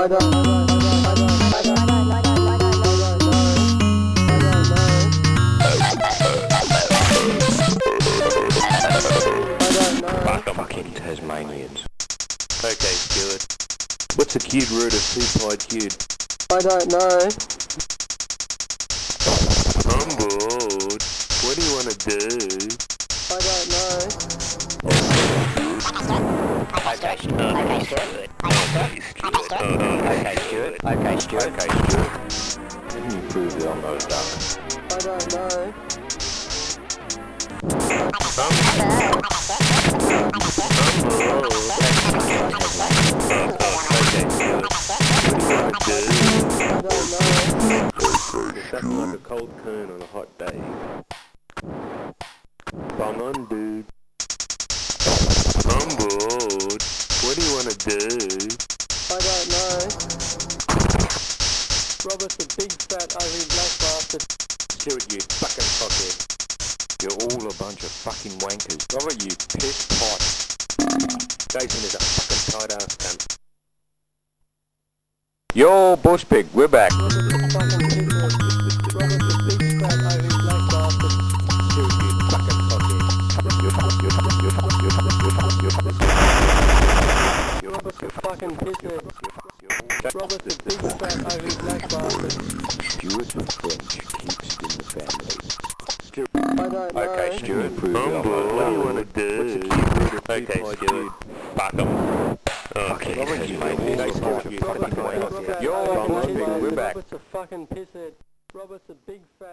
Fucking Tasmanians. Okay, Stuart. What's the cube root of 2-pi cube? I don't know. I'm bored. What do you want to do? I don't know. Okay, Stuart. Okay, Stuart. Okay, Stuart. Okay, Stuart. Okay, Stuart. Didn't you prove the Ongo duck? I don't know. Something like a cold cone on a hot day. Bung on, dude. I'm bored. What do you want to do? I don't know. Robert's a big fat ugly black bastard. Stuart, you fucking fuckhead. You're all a bunch of fucking wankers. Robert, you piss pot. Jason is a fucking tight ass cunt. Yo, bush pig, we're back. Robert's a fucking pighead. Robert's a big fat ugly black bastard. Stuart, you fucking fuckhead. Robert's a fucking pighead. Robert's a big fat ugly black bastard. Stuart of French keeps in the family. I don't know. Okay, Stuart. I'm bored. What do you want to do? Okay, Stuart. Fuck 'em. Okay, Robert, you made this. You're a bush pig, we're back. Robert's a fucking pisshead. Robert's a big fat